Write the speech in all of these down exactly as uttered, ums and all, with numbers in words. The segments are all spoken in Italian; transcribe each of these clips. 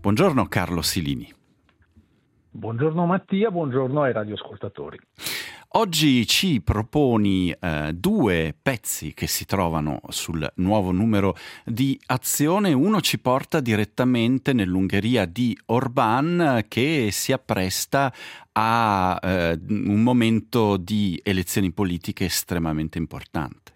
Buongiorno Carlo Silini. Buongiorno Mattia, buongiorno ai radioascoltatori. Oggi ci proponi eh, due pezzi che si trovano sul nuovo numero di Azione. Uno ci porta direttamente nell'Ungheria di Orbán, che si appresta a eh, un momento di elezioni politiche estremamente importante.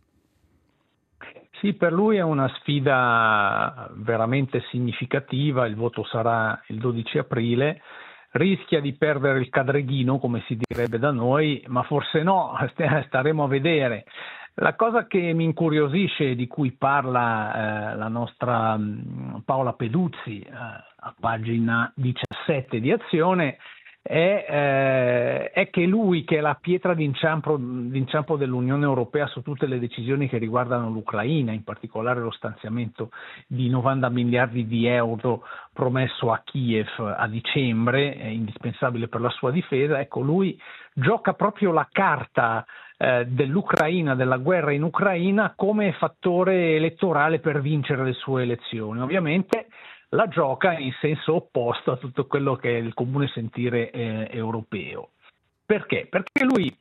Sì, per lui è una sfida veramente significativa, il voto sarà il dodici aprile. Rischia di perdere il cadreghino, come si direbbe da noi, ma forse no, staremo a vedere. La cosa che mi incuriosisce, di cui parla eh, la nostra mh, Paola Peduzzi eh, a pagina diciassette di Azione, è, eh, è che lui, che è la pietra d'inciampo, d'inciampo dell'Unione Europea su tutte le decisioni che riguardano l'Ucraina, in particolare lo stanziamento di novanta miliardi di euro promesso a Kiev a dicembre, è indispensabile per la sua difesa, ecco, lui gioca proprio la carta eh, dell'Ucraina, della guerra in Ucraina, come fattore elettorale per vincere le sue elezioni. Ovviamente la gioca in senso opposto a tutto quello che è il comune sentire eh, europeo. Perché? Perché lui,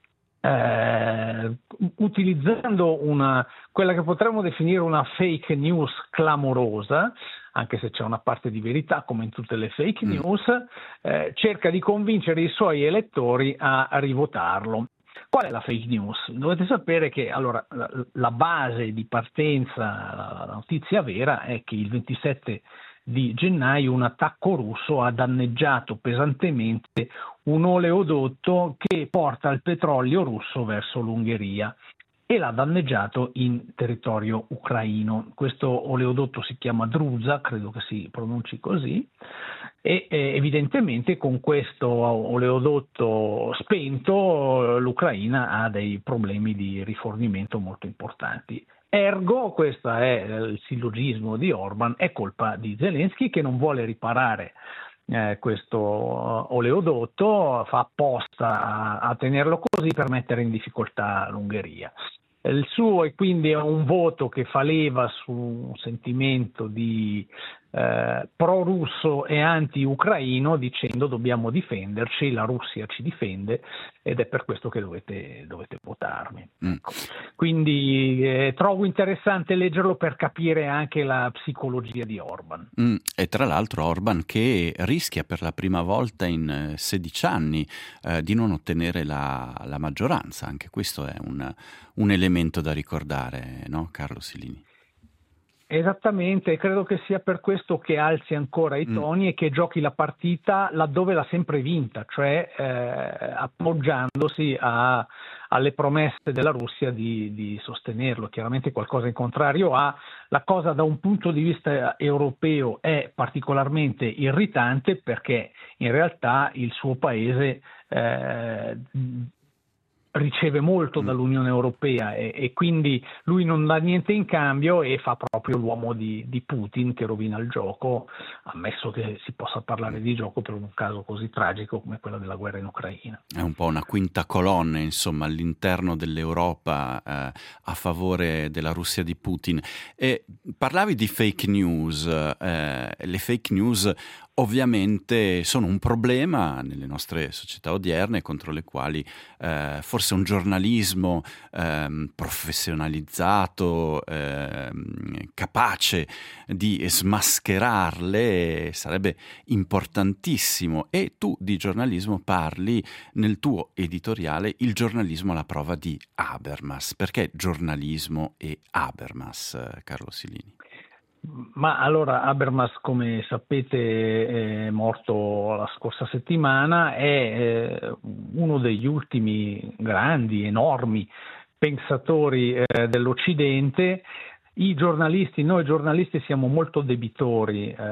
eh, utilizzando una, quella che potremmo definire una fake news clamorosa, anche se c'è una parte di verità come in tutte le fake news, eh, cerca di convincere i suoi elettori a, a rivotarlo. Qual è la fake news? Dovete sapere che allora, la, la base di partenza, la notizia vera, è che il ventisette di gennaio un attacco russo ha danneggiato pesantemente un oleodotto che porta il petrolio russo verso l'Ungheria e l'ha danneggiato in territorio ucraino. Questo oleodotto si chiama Druzhba, credo che si pronunci così, e eh, evidentemente con questo oleodotto spento l'Ucraina ha dei problemi di rifornimento molto importanti. Ergo, questo è il sillogismo di Orbán, è colpa di Zelensky che non vuole riparare eh, questo oleodotto, fa apposta a, a tenerlo così per mettere in difficoltà l'Ungheria. Il suo è quindi un voto che fa leva su un sentimento di eh, pro-russo e anti-ucraino, dicendo dobbiamo difenderci, la Russia ci difende ed è per questo che dovete, dovete votarmi. Mm. Ecco. Quindi eh, trovo interessante leggerlo per capire anche la psicologia di Orbán. Mm. E tra l'altro Orbán che rischia per la prima volta in sedici anni eh, di non ottenere la, la maggioranza. Anche questo è un, un elemento da ricordare, no, Carlo Silini? Esattamente, credo che sia per questo che alzi ancora i toni mm. e che giochi la partita laddove l'ha sempre vinta, cioè eh, appoggiandosi a, alle promesse della Russia di, di sostenerlo. Chiaramente qualcosa in contrario ha. La cosa da un punto di vista europeo è particolarmente irritante perché in realtà il suo paese eh, riceve molto dall'Unione Europea e, e quindi lui non dà niente in cambio e fa proprio l'uomo di, di Putin che rovina il gioco, ammesso che si possa parlare di gioco per un caso così tragico come quello della guerra in Ucraina. È un po' una quinta colonna, insomma, all'interno dell'Europa eh, a favore della Russia di Putin. E parlavi di fake news, eh, le fake news ovviamente sono un problema nelle nostre società odierne contro le quali eh, forse un giornalismo eh, professionalizzato, eh, capace di smascherarle sarebbe importantissimo. E tu di giornalismo parli nel tuo editoriale Il giornalismo alla prova di Habermas. Perché giornalismo e Habermas, Carlo Silini? Ma allora Habermas, come sapete, è morto la scorsa settimana, è eh, uno degli ultimi grandi, enormi pensatori eh, dell'Occidente. I giornalisti, noi giornalisti siamo molto debitori eh,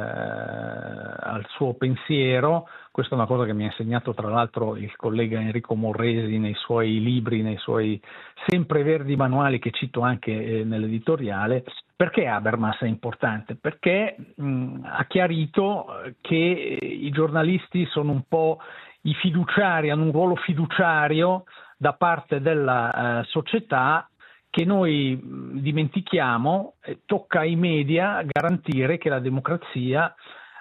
al suo pensiero. Questa è una cosa che mi ha insegnato tra l'altro il collega Enrico Morresi nei suoi libri, nei suoi sempreverdi manuali che cito anche eh, nell'editoriale. Perché Habermas è importante? Perché mh, ha chiarito che i giornalisti sono un po' i fiduciari, hanno un ruolo fiduciario da parte della eh, società che noi dimentichiamo. Eh, tocca ai media garantire che la democrazia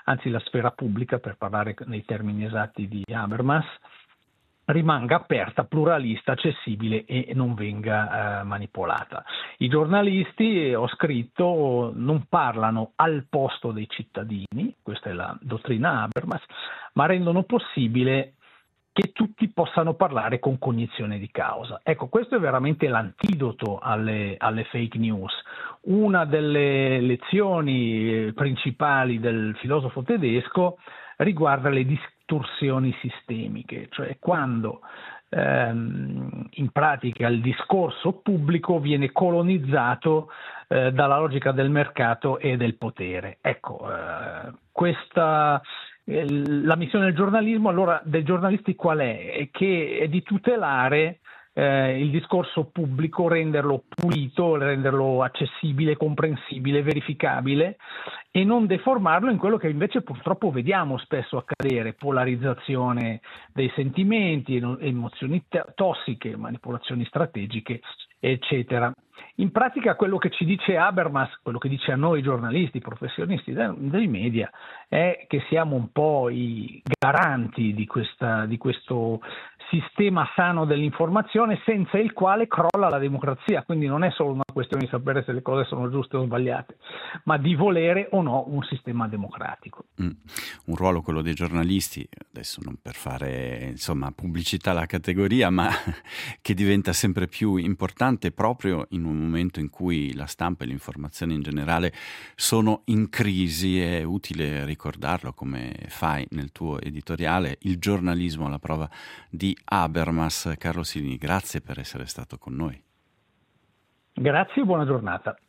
anzi la sfera pubblica, per parlare nei termini esatti di Habermas, rimanga aperta, pluralista, accessibile e non venga eh, manipolata. I giornalisti, ho scritto, non parlano al posto dei cittadini, questa è la dottrina Habermas, ma rendono possibile che tutti possano parlare con cognizione di causa. Ecco, questo è veramente l'antidoto alle, alle fake news. Una delle lezioni principali del filosofo tedesco riguarda le distorsioni sistemiche, cioè quando ehm, in pratica il discorso pubblico viene colonizzato eh, dalla logica del mercato e del potere. Ecco, eh, questa la missione del giornalismo, allora, dei giornalisti qual è? È che è di tutelare eh, il discorso pubblico, renderlo pulito, renderlo accessibile, comprensibile, verificabile e non deformarlo in quello che invece purtroppo vediamo spesso accadere: polarizzazione dei sentimenti, emozioni tossiche, manipolazioni strategiche, eccetera. In pratica quello che ci dice Habermas, quello che dice a noi giornalisti, professionisti dei media, è che siamo un po' i garanti di, questa, di questo sistema sano dell'informazione, senza il quale crolla la democrazia. Quindi non è solo una questione di sapere se le cose sono giuste o sbagliate, ma di volere o no un sistema democratico. Mm. Un ruolo, quello dei giornalisti, adesso non per fare insomma pubblicità alla categoria, ma che diventa sempre più importante proprio in un momento in cui la stampa e l'informazione in generale sono in crisi. È utile ricordarlo, come fai nel tuo editoriale, il giornalismo alla prova di Habermas. Carlo Silini, grazie per essere stato con noi. Grazie e buona giornata.